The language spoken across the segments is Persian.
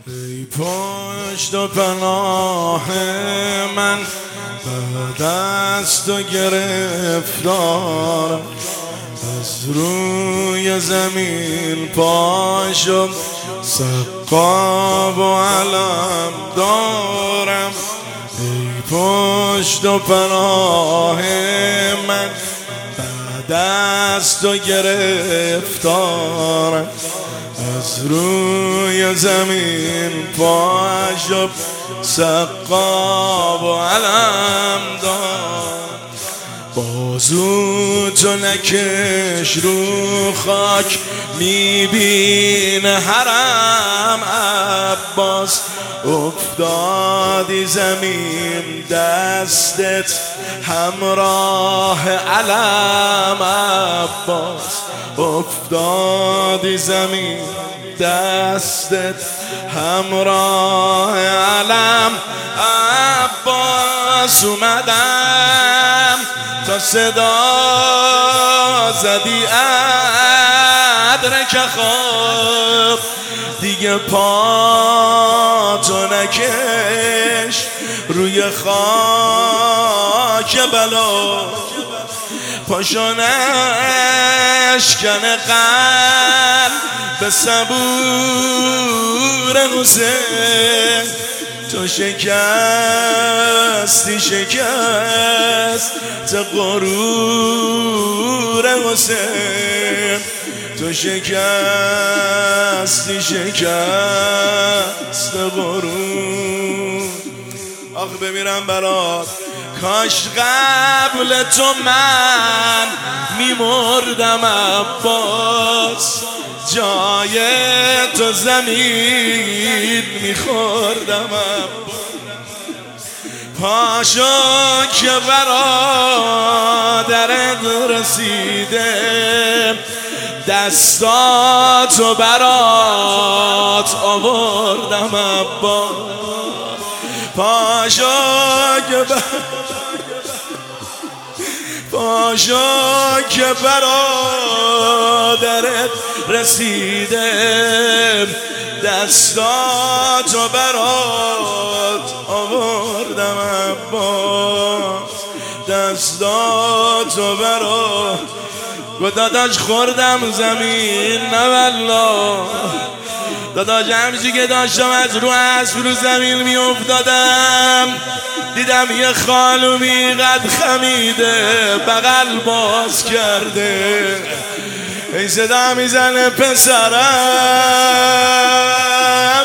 ای پشت و پناه من بعد از تو گرفتارم، از روی زمین پا شد سقاب و علم دارم. ای پشت و پناه من بعد از تو گرفتارم، از روی زمین پا شد سقاب و علم دارم. بازو تو نکش رو خاک، میبینه حرم عباس. افتادی زمین دستت همراه علم عباس. افتادی زمین دستت همراه علم عباس. اومدم تا صدا زدی ادرک خواب، دیگه پا تو نکش روی خاک بلا. پاشو نشکن قلب صبور حسین، تو شکستی شکست غرور حسین، تو شکستی شکست غرور. آخ بمیرم برات، کاش قبل تو من میمردم عباس، جای تو زمین میخوردم عباس. پاشو که برادرت رسیده، دستاتو برات آوردم عباس. پاشو که برادرت رسیده، دستاتو برات آوردم عباس. دستاتو برات داداش خوردم زمین، نه والله داداش همچی که داشتم از رو اسب رو زمین می افتادم، دیدم یه خانومی قد خمیده بغل باز کرده، این صدا میزنه پسرم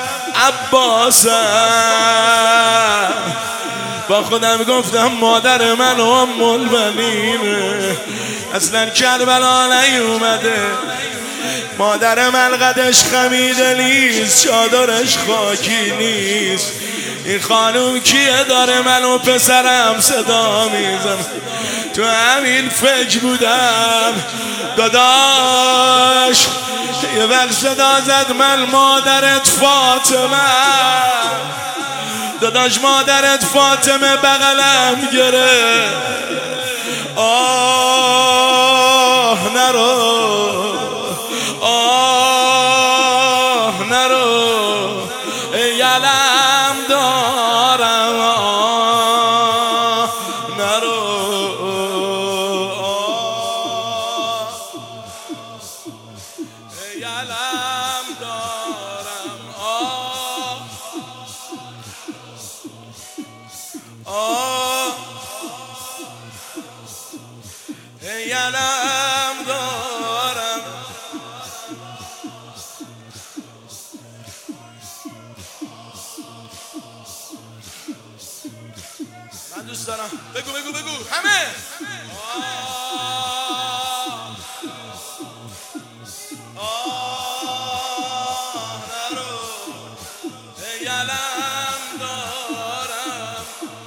عباسم. با خودم گفتم مادر من و ام البنینه، اصلا کربلا نیومده. مادر من قدش خمیده نیست، چادرش خاکی نیست. این خانوم کیه داره من و پسرم صدا میزن؟ تو همین فکر بودم داداش، یه وقت صدا زد من مادرت فاطمه. داداش مادرت فاطمه بغلم گرفت، آه نرو آه نرو، ای علم دارم آه نرو، ای علم دارم آه ای علم دارم. من دوست دارم بگو همه نرو، ای علم دارم.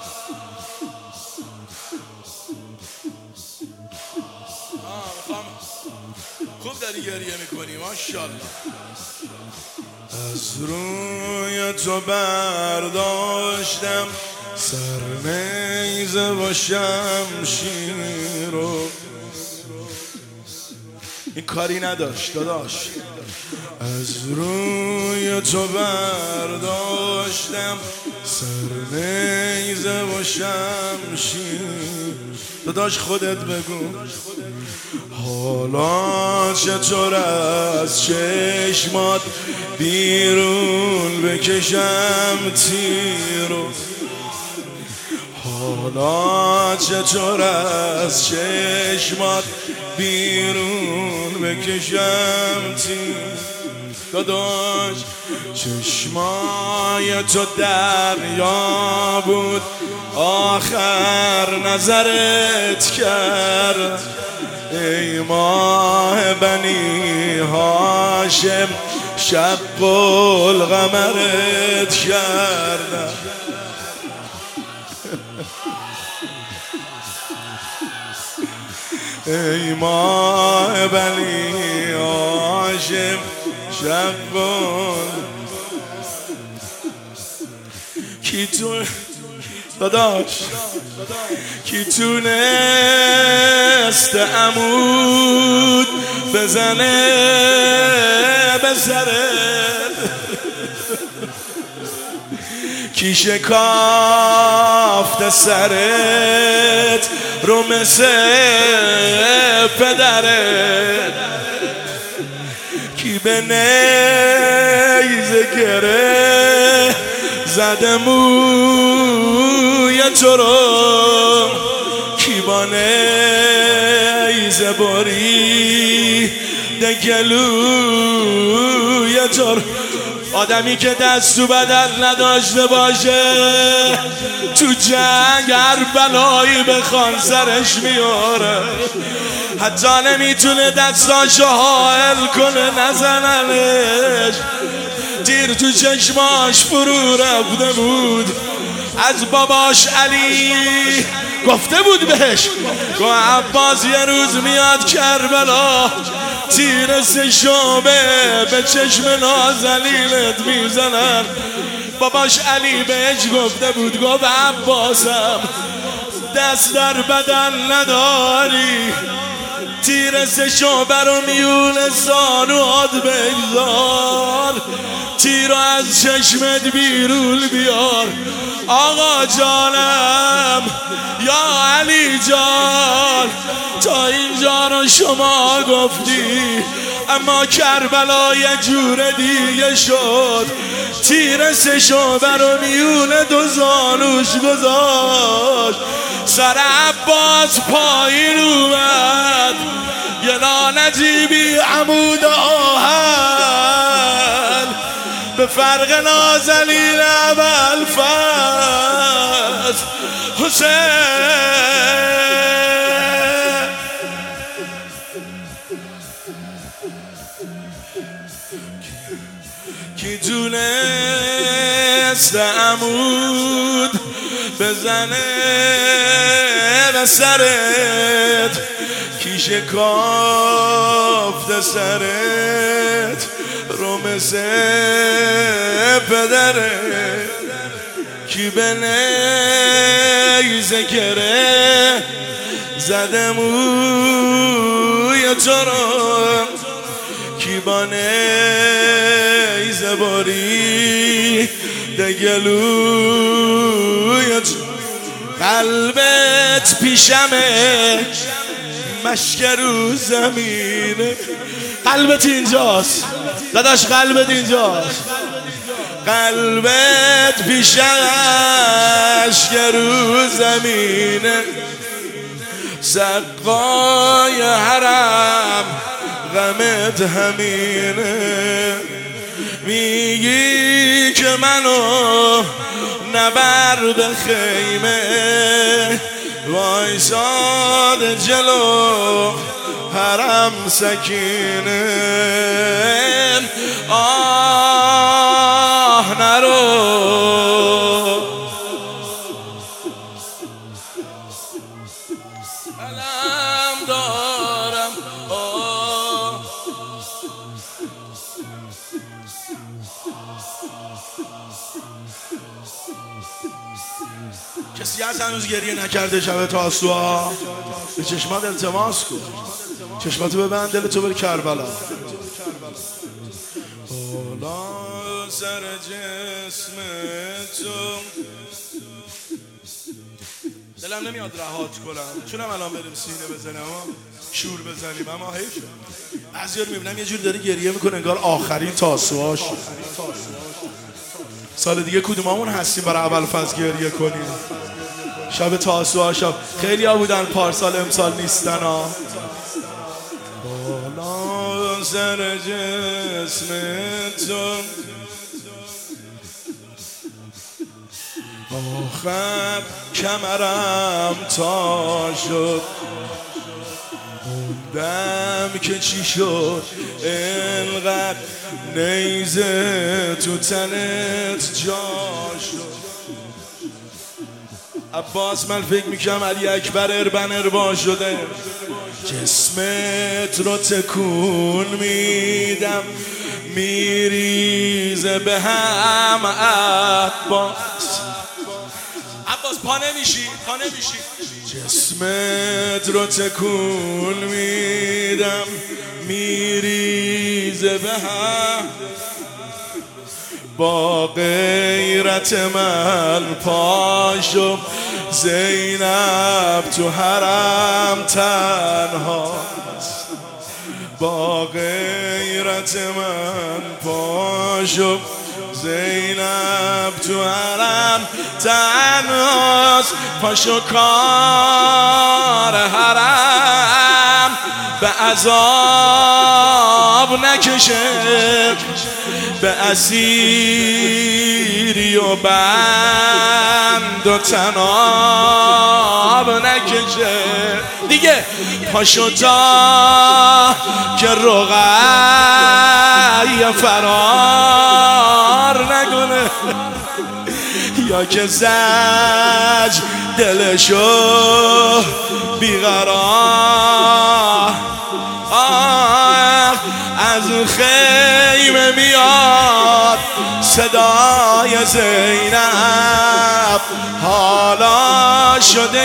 خوب داری گریه میکنی ماشاءالله. از روی تو برداشتم سرنیزه و شمشیر رو، این کاری نداشت داداش. از روی تو برداشتم سر نیزه و شمشیر. داداش خودت بگو حالا چطور از چشمات بیرون بکشم تیرو. حالا چطور از چشمات بیرون بکشم تیر. داداش چشمای تو دریا بود آخر نظرت کرد. ای ماه بنی هاشم شق القمرت کردم. ای ماه بنی هاشم شق کی تو داداش کی تونست عمود بزنه به سرت. کی شکافت سرت رو مثل پدرت. کی به نیزه گره زده موی تو رو. کی با نیزه بریده گلوی تو رو. آدمی که دست تو بدن نداشته باشه تو جنگ هر بلایی بخوان سرش میاره. حتی نمیتونه دستاشو حائل کنه نزننش. تیر تو چشماش فرو رفته بود. از باباش علی گفته بود بهش گو عباس یه روز میاد کربلا تیر سه شعبه به چشم نازنینت میزنن. باباش علی بهش گفته بود گفت عباسم دست در بدن نداری تیر سه شعبه رو میون زانوات بگذار. تیر رو از چشمت بیرون بیار. آقا جانم یا علی جان تا اینجا رو شما گفتی اما کربلا یه جور دیگه شد. تیر سه شعبه رو میون دو زانوش گذاشت. سر عباس پایین اومد یه لعنتی بی عمود آهن به فرق نازنین ابوالفضل حسین. کی تونست عمود بزنه به سرت. کی شکافت سرت رو مثل پدرت. کی به نیزه گره زده موی تو رو. کی با نیزه بریده گلوی تو. قلبت پیشمه مشک رو زمینه. قلبت اینجاست داداش قلبت اینجاست. قلبت پیشش که رو زمینه. سقای حرم غمت همینه. میگی که منو نبر به خیمه وایساد جلو حرم سکینه. آه نرو علم دارم. کسی هست هنوز گریه نکرده شب تاسوعا؟ به چشمات التماس کن. چشماتو ببند، دلتو بر کربلا. بالا سر جسم تو دلم نمیاد رهات کنم، چونم الان بریم سینه بزنیم اما شور بزنیم، اما حیف بعضی‌ها رو میبینم یه جور داره گریه میکنه انگار آخرین تاسوهاش. سال دیگه کدومامون هستیم برای اول فصل گریه کنیم؟ شب تاسوها شب خیلی ها بودن پارسال، امسال نیستن ها. بالا سر جسم تو آخر کمرم تا شد، موندم که چی شد انقدر نیزه تو تنت جا شد. عباس من فکر میکنم علی اکبر اربن اربا شده، جسمت رو تکون میدم میریزه به هم. عباس پا نمیشی جسمت رو تکون میدم میریزه به هم. با غیرت من پاشو زینب تو حرم تنهاست، با غیرت من پاشو زینب تو حرم تنهاست. پاشو کار حرم به عذاب نکشه، به اسیری و بند و تناب نکشه دیگه. پاشو تا که رقیه فرار نکنه، یا که زج دلشو بیقرار. از خیمه میاد صدای زینب، حالا شده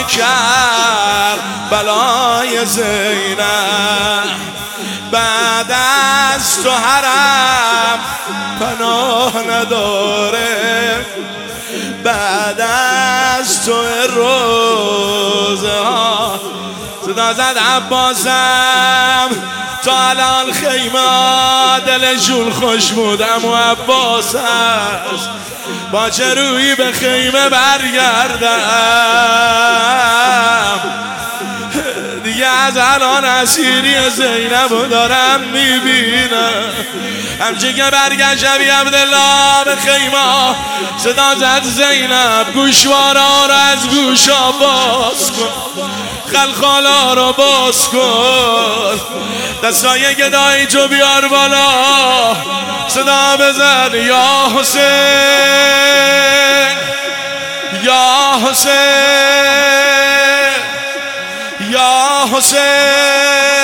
کربلای زینب. بعد از تو حرم پناه نداره، بعد از تو روزه ها. صدا زد عباسم تا الان خیمه دلشون خوش بود، اما عباس هست با چه روی به خیمه برگردم. دیگه از الان اسیری زینب دارم میبینم. همچه که برگشت شبی عبدالله به خیمه، صدا زد زینب گوشوارا رو از گوشا باز کن، خلخالا رو باز کن، دستای گدایی تو بیار بالا، صدا بزن یا حسین یا حسین یا حسین.